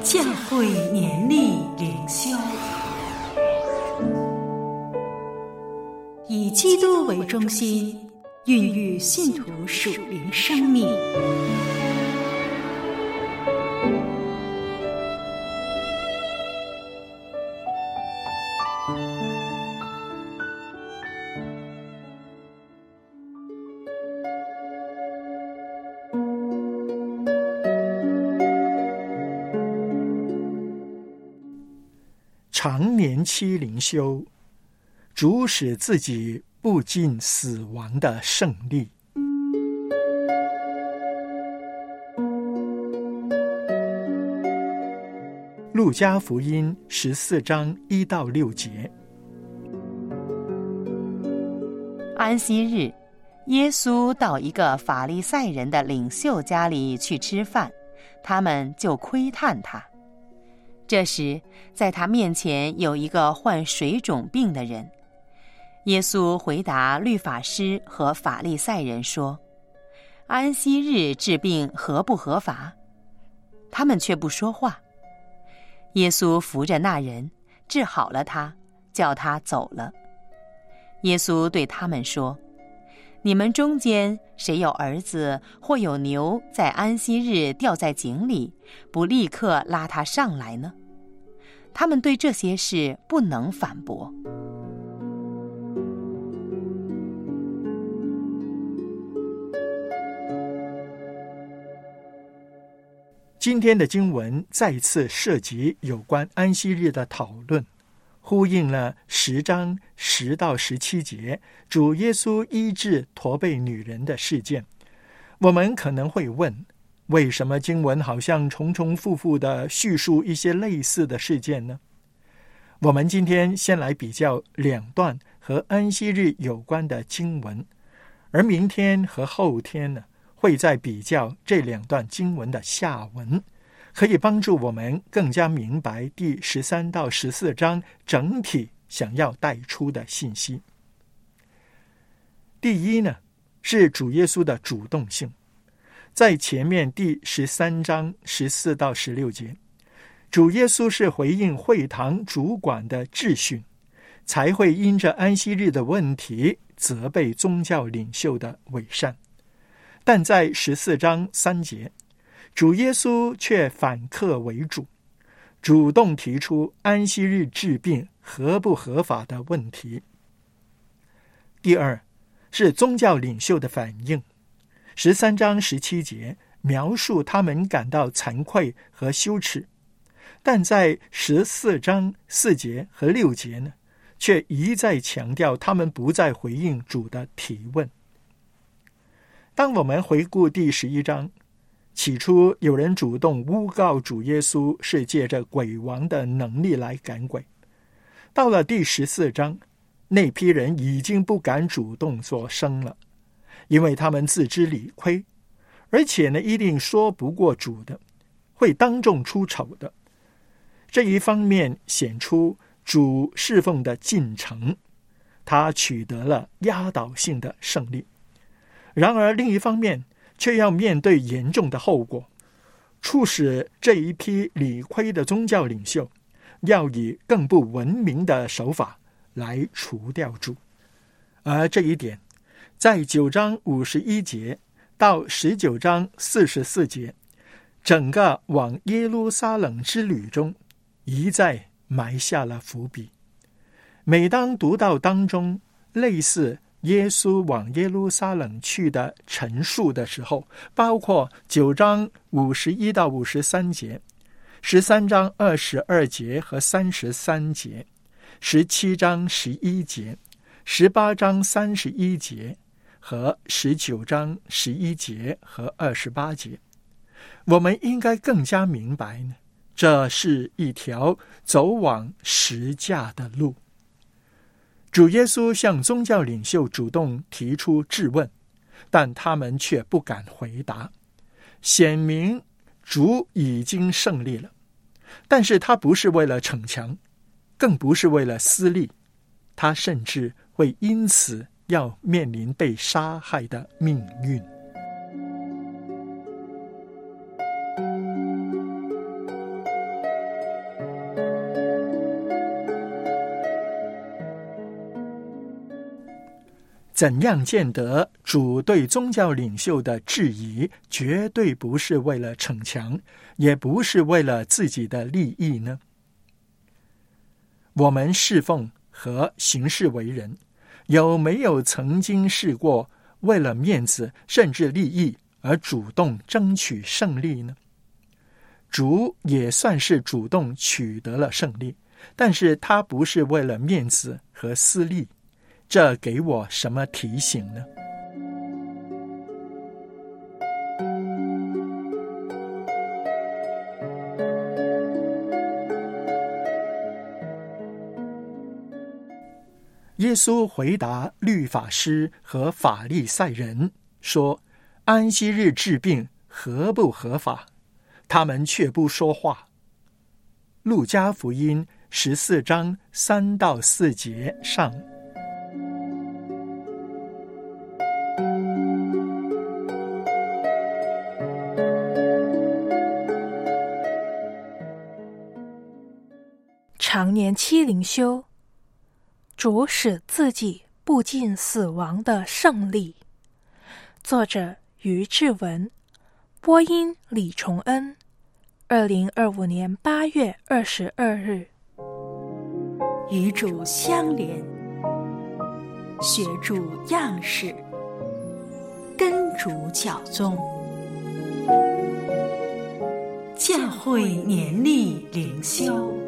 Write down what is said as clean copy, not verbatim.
教会年历灵修，以基督为中心，孕育信徒属灵生命。 常年期灵修，主使自己步进死亡的胜利。路加福音14章1到6节。 安息日，耶稣到一个法利赛人的领袖家里去吃饭，他们就窥探他。这时，在他面前有一个患水肿病的人。耶稣回答律法师和法利赛人说：“安息日治病合不合法？”他们却不说话。耶稣扶着那人，治好了他，叫他走了。耶稣对他们说：“你们中间谁有儿子或有牛在安息日掉在井里，不立刻拉他上来呢？”他们对这些事不能反驳。 今天的经文再次涉及有关安息日的讨论，呼应了10章10到17节主耶稣医治驼背女人的事件。我们可能会问，为什么经文好像重重复复地叙述一些类似的事件呢？我们今天先来比较2段和安息日有关的经文，而明天和后天呢，会再比较这2段经文的下文，可以帮助我们更加明白第13到14章整体想要带出的信息。第一呢，是主耶稣的主动性。在前面第13章14到16节，主耶稣是回应会堂主管的质询，才会因着安息日的问题责备宗教领袖的伪善。但在14章3节，主耶稣却反客为主，主动提出安息日治病合不合法的问题。第二，是宗教领袖的反应。13章17节描述他们感到惭愧和羞耻，但在14章4节和6节呢，却一再强调他们不再回应主的提问。当我们回顾第11章，起初有人主动诬告主耶稣是借着鬼王的能力来赶鬼。到了第14章，那批人已经不敢主动作声了，因为他们自知理亏，而且呢，一定说不过主的，会当众出丑的。这一方面显出主侍奉的进程，他取得了压倒性的胜利。然而另一方面却要面对严重的后果，促使这一批理亏的宗教领袖要以更不文明的手法来除掉主。而这一点在9章51节到19章44节整个往耶路撒冷之旅中一再埋下了伏笔。每当读到当中类似耶稣往耶路撒冷去的陈述的时候，包括9章51到53节、13章22节和33节、17章11节、18章31节和19章11节和28节，我们应该更加明白呢，这是一条走往十架的路。主耶稣向宗教领袖主动提出质问，但他们却不敢回答，显明主已经胜利了。但是他不是为了逞强，更不是为了私利，他甚至会因此要面临被杀害的命运。 怎样见得主对宗教领袖的质疑绝对不是为了逞强，也不是为了自己的利益呢？我们侍奉和行事为人，有没有曾经试过为了面子甚至利益而主动争取胜利呢？主也算是主动取得了胜利，但是他不是为了面子和私利，这给我什么提醒呢？耶稣回答律法师和法利赛人说，安息日治病合不合法？他们却不说话。路加福音14章3到4节上。 常年期灵修，主使自己步进死亡的胜利。作者于志文，播音李崇恩。2025年8月22日。 与主相连，学主样式，跟主教宗。教会年历灵修。